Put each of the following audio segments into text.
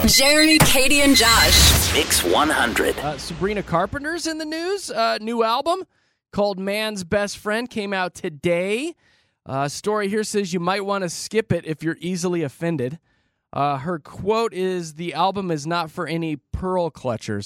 Jeremy, Katie, and Josh. Mix 100. Sabrina Carpenter's in the news. New album called Man's Best Friend came out today. Story here says you might want to skip it if you're easily offended. Her quote is, "The album is not for any pearl clutchers."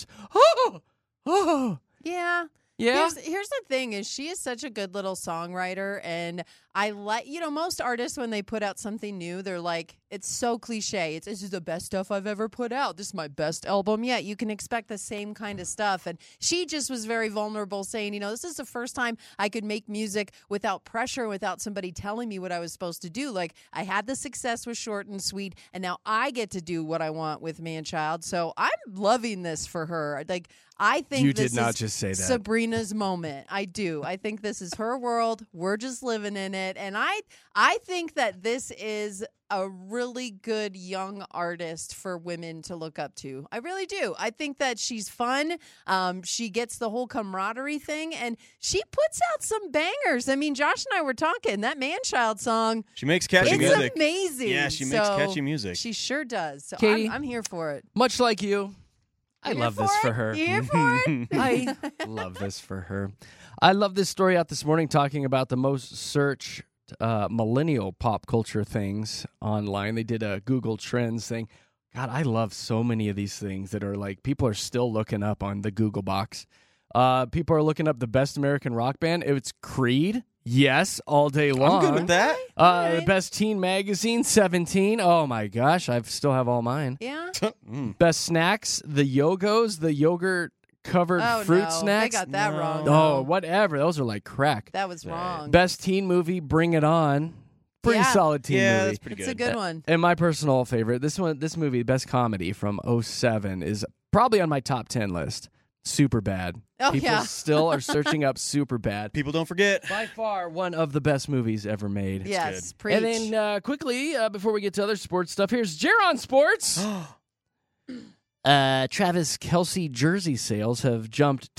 Oh. Yeah. Yeah. Here's the thing is she is such a good little songwriter, and I like, most artists when they put out something new, they're like, it's so cliche. This is the best stuff I've ever put out. This is my best album yet. You can expect the same kind of stuff. And she just was very vulnerable saying, this is the first time I could make music without pressure, without somebody telling me what I was supposed to do. Like, I had the success with Short and Sweet, and now I get to do what I want with Man-Child. So I'm loving this for her. Like, I think you this did not is just say that. Sabrina's moment. I do. I think this is her world. We're just living in it. And I think that this is a really good young artist for women to look up to. I really do. I think that she's fun. She gets the whole camaraderie thing, and she puts out some bangers. I mean, Josh and I were talking, that Man-Child song. She makes catchy music. It's amazing. Yeah, she makes catchy music. She sure does. So Katie, I'm here for it. Much like you, I love this for her. You here for it? I love this for her. I love this story out this morning talking about the most searched millennial pop culture things online. They did a Google Trends thing. God, I love so many of these things that are like people are still looking up on the Google box. People are looking up the best American rock band. It's Creed. Yes, all day long. I'm good with that. The best teen magazine, 17. Oh my gosh, I still have all mine. Yeah. Best snacks, the Yogos, the yogurt covered fruit snacks. They got that wrong. Oh, whatever. Those are like crack. That was wrong. Best teen movie, Bring It On. Pretty solid teen movie. That's pretty good. It's a good one. And my personal favorite, this movie, best comedy from 2007, is probably on my top 10 list. Superbad. Oh, People yeah. still are searching up Superbad. People don't forget. By far, one of the best movies ever made. Yes, preach. And then quickly, before we get to other sports stuff, here's Jaron Sports. Travis Kelce jersey sales have jumped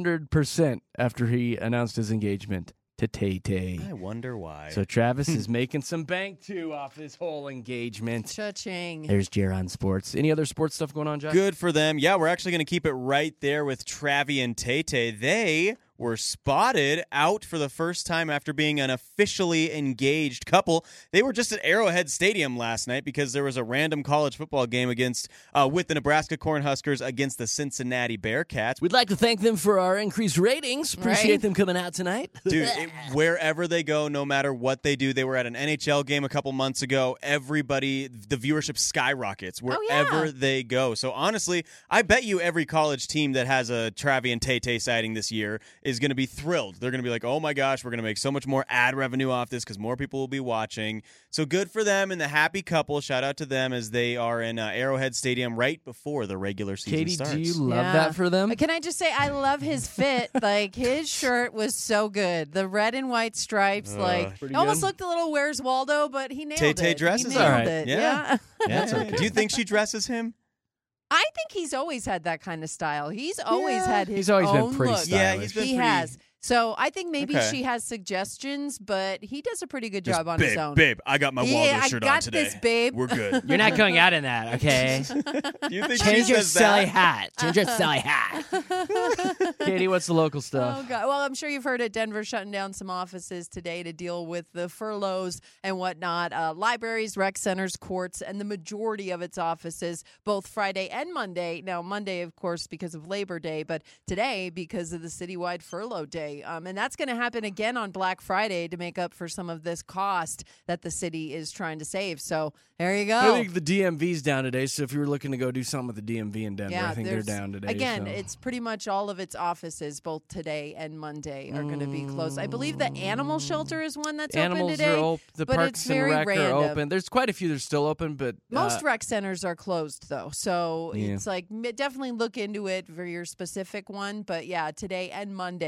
200% after he announced his engagement to Tay-Tay. I wonder why. So Travis is making some bank, too, off this whole engagement. Cha-ching. There's Jaron Sports. Any other sports stuff going on, Josh? Good for them. Yeah, we're actually going to keep it right there with Travi and Tay-Tay. They were spotted out for the first time after being an officially engaged couple. They were just at Arrowhead Stadium last night because there was a random college football game with the Nebraska Cornhuskers against the Cincinnati Bearcats. We'd like to thank them for our increased ratings. Appreciate them coming out tonight. Dude, wherever they go, no matter what they do, they were at an NHL game a couple months ago. Everybody, the viewership skyrockets wherever they go. So honestly, I bet you every college team that has a Travi and Tay-Tay sighting this year is going to be thrilled. They're going to be like, oh my gosh, we're going to make so much more ad revenue off this because more people will be watching. So good for them and the happy couple. Shout out to them as they are in Arrowhead Stadium right before the regular season Katie, starts. do you love that for them? Can I just say, I love his fit. Like, his shirt was so good. The red and white stripes, it almost looked a little Where's Waldo, but he nailed it. Tay-Tay dresses he all nailed right. it. Yeah. That's okay. Do you think she dresses him? I think he's always had that kind of style. He's always had his He's always own been pretty look. stylish. Yeah, he's been He pretty... has. So I think maybe Okay. she has suggestions, but he does a pretty good Just, job on babe, his own. Babe, I got my Waldo Yeah, shirt I got on today. this, babe. We're good. You're not going out in that, okay? Do you think Change she your says silly that? hat. Change your silly hat. Katie, what's the local stuff? Oh, God. Well, I'm sure you've heard it. Denver shutting down some offices today to deal with the furloughs and whatnot. Libraries, rec centers, courts, and the majority of its offices, both Friday and Monday. Now, Monday, of course, because of Labor Day, but today because of the citywide furlough day. And that's going to happen again on Black Friday to make up for some of this cost that the city is trying to save. So there you go. I think the DMV's down today, so if you were looking to go do something with the DMV in Denver, Yeah, I think they're there's- down today. Again, so. it's pretty much all of its offices, both today and Monday, are going to be closed. I believe the animal shelter is one that's Animals open today. are open. The but parks it's and very rec random. are open. There's quite a few that are still open, but Most rec centers are closed, though. So Yeah. it's like definitely look into it for your specific one. But yeah, today and Monday is the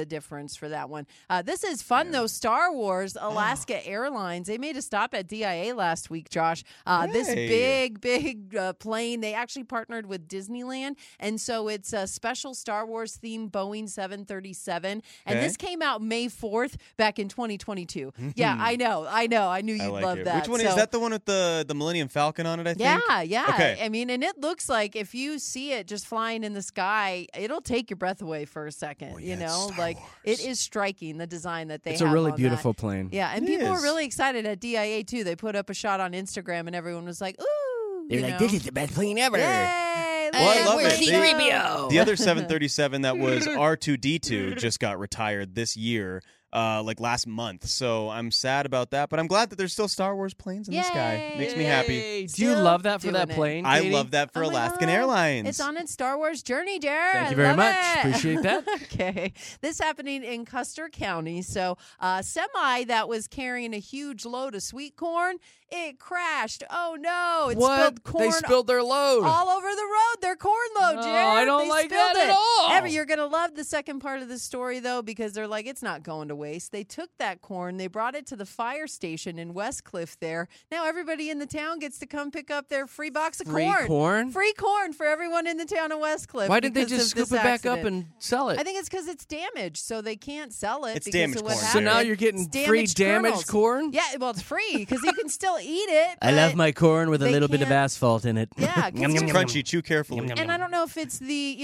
the difference for that one. This is fun, though. Star Wars, Alaska Airlines, they made a stop at DIA last week, Josh. This big plane, they actually partnered with Disneyland, and so it's a special Star Wars themed Boeing 737, and this came out May 4th back in 2022. Yeah, I know. I knew you'd love that. Which one is that? The one with the Millennium Falcon on it, I think? Yeah. Okay. I mean, and it looks like if you see it just flying in the sky, it'll take your breath away for a second. You know, like it is striking, the design that they have. It's a really on beautiful that. plane. Yeah, and people were really excited at DIA too. They put up a shot on Instagram, and everyone was like, "Ooh!" They're like, "This is the best plane ever." Yay, Well, I love Where's it. C-3PO? The other 737 that was R2-D2 just got retired this year. Like last month. So I'm sad about that, but I'm glad that there's still Star Wars planes in the sky. Makes me happy. Do you love that for that plane, I Katie? love that for Oh my Alaskan God. Airlines. It's on its Star Wars journey, Jared. Thank you very much. It. Appreciate that. Okay. This happening in Custer County. So a semi that was carrying a huge load of sweet corn, it crashed. Oh, no. It spilled corn They spilled their load. all over the road. Their corn load, No, Jared. I don't They like spilled that at it. all. You're going to love the second part of the story, though, because they're like, it's not going to waste. They took that corn. They brought it to the fire station in Westcliff there. Now everybody in the town gets to come pick up their free box of Free corn? Free corn for everyone in the town of Westcliff. Why did they because just of scoop this it back up accident. and sell it? I think it's because it's damaged, so they can't sell it. It's because damaged of what corn. So now happened. you're getting It's free damaged damaged kernels. corn? Yeah, well, it's free because you can still eat it. I love but- my corn with a they little bit of can't- asphalt in it. Yeah, 'cause It's you- crunchy. Chew carefully. and I don't know if it's the,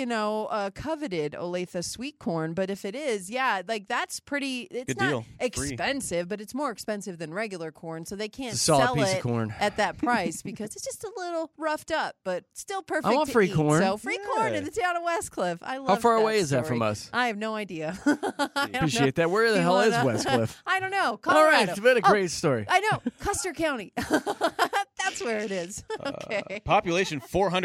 coveted Olathe sweet corn, but if it is, yeah, like that's pretty, it's Good not deal. Free. expensive, but it's more expensive than regular corn, so they can't It's a solid sell piece of it corn. at that price because it's just a little roughed up, but still perfect I want to free eat. corn. So free corn Yeah. in the town of Westcliff. I love How far that away is that story. from us? I have no idea. I don't Appreciate know. that. Where the You hell is wanna- Westcliff? I don't know. All Colorado. right, it's been a great story. I know. Custer County. That's where it is. Okay. Population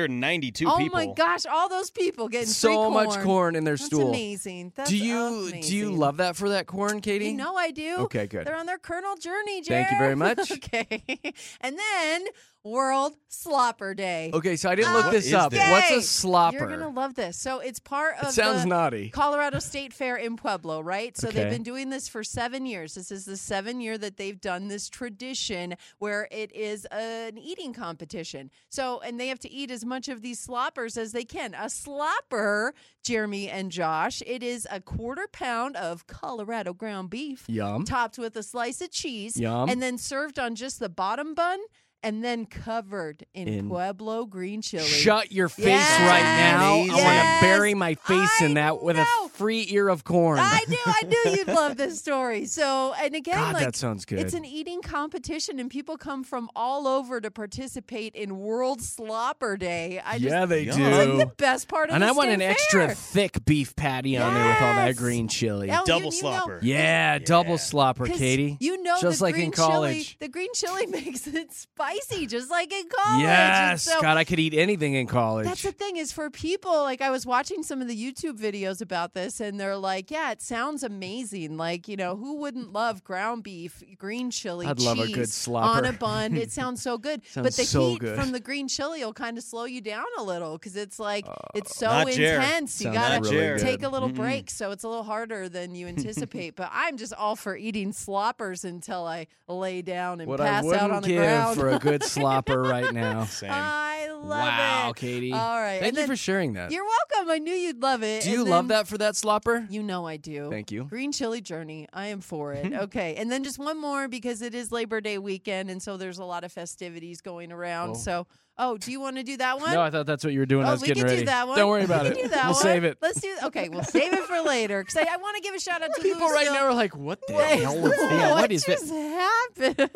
492 Oh people. my gosh, all those people getting free So much corn in their That's stool. amazing. That's Do you amazing. love that for that corn, Katie? You know I do. Okay, good. They're on their kernel journey, Jared. Thank you very much. Okay. And then World Slopper Day. Okay, so I didn't look What this is up. this? What's Yay. a slopper? You're going to love this. So it's part of It sounds the naughty. Colorado State Fair in Pueblo, right? So they've Okay. been doing this for 7 years. This is the 7th year that they've done this tradition where it is an eating competition. So, and they have to eat as much of these sloppers as they can. A slopper, Jeremy and Josh, it is a 1/4 pound of Colorado ground beef. Yum. Topped with a slice of cheese. Yum. And then served on just the bottom bun. And then covered in Pueblo green chili. Shut your face Yes. right now. I want Yes. to bury my face in that with a know. free ear of corn. I knew you'd love this story. So, and again, God, like that sounds good. it's an eating competition, and people come from all over to participate in World Slopper Day. Yeah, they Yum. do. It's like the best part of And the I want state an extra fair. thick beef patty on there with all that Yes. green chili. Oh, Double you know- slopper. Yeah, double slopper, 'cause Katie. You know, just the like green in college. Chili, the green chili makes it spicy, just like in college. Yes, And so God, I could eat anything in college. that's the thing is for people, like I was watching some of the YouTube videos about this and they're like, yeah, it sounds amazing. Like, who wouldn't love ground beef, green chili, I'd cheese love a good slopper. on a bun? It sounds so good. But Sounds the so heat good. from the green chili will kind of slow you down a little because it's like, it's so Not Jer. intense. You Sounds got not to Jer. take a little break. So it's a little harder than you anticipate. But I'm just all for eating sloppers until I lay down and what I pass wouldn't out on the give ground. for a good slopper right now. Same. I love Wow, it. Katie. All right. Thank And you then for sharing that. You're welcome. I knew you'd love it. Do you And love then- that for that slopper? You know I do. Thank you. Green chili journey. I am for it. Okay. And then just one more because it is Labor Day weekend. And so there's a lot of festivities going around. Oh. So, do you want to do that one? No, I thought that's what you were doing. I Oh, was we getting can ready. do that one. Don't worry about we it. can do that We'll one. save it. Let's do. Okay, we'll save it for later because I want to give a shout out to People right Louisville. now are like, what the Wait, hell was that? What is just that? happened?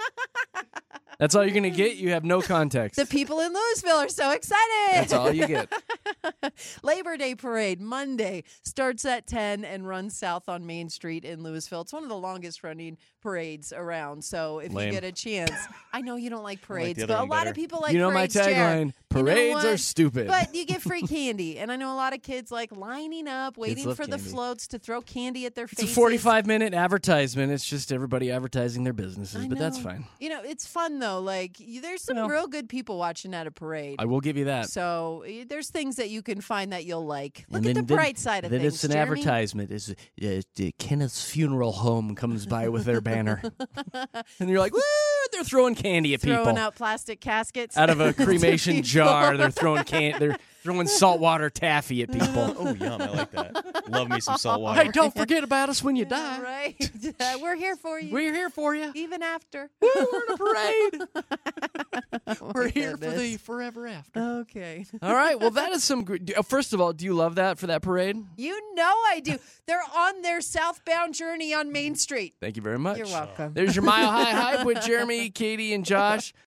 That's all you're going to get? You have no context. The people in Louisville are so excited. That's all you get. Labor Day Parade, Monday, starts at 10 and runs south on Main Street in Louisville. It's one of the longest running parades around. So if Lame. you get a chance, I know you don't like parades, the but other a one lot of better. people like You know my parades. Jared. tagline, Parades are stupid. But you get free candy. And I know a lot of kids like lining up, waiting love for the candy. floats to throw candy at their It's a faces. 45-minute advertisement. It's just everybody advertising their businesses, I but that's know. fine. It's fun, though. Like, there's some real good people watching at a parade. I will give you that. So there's things that you can find that you'll like. Look And at the then- bright side of then things, it's an Jeremy. advertisement. Is Kenneth's funeral home comes by with their banner, and you're like, woo! They're throwing candy at Throwing people out plastic caskets out of a cremation people. jar. They're throwing saltwater taffy at people. Oh, yum. I like that. Love me some salt water. Hey, don't forget about us when you die. Right? We're here for you. We're here for you. even after. Woo, we're in a parade. Oh, We're my here for the goodness. forever after. Okay. All right. Well, that is some great. First of all, do you love that for that parade? You know I do. They're on their southbound journey on Main Street. Thank you very much. You're welcome. There's your Mile High Hype with Jeremy, Katie, and Josh.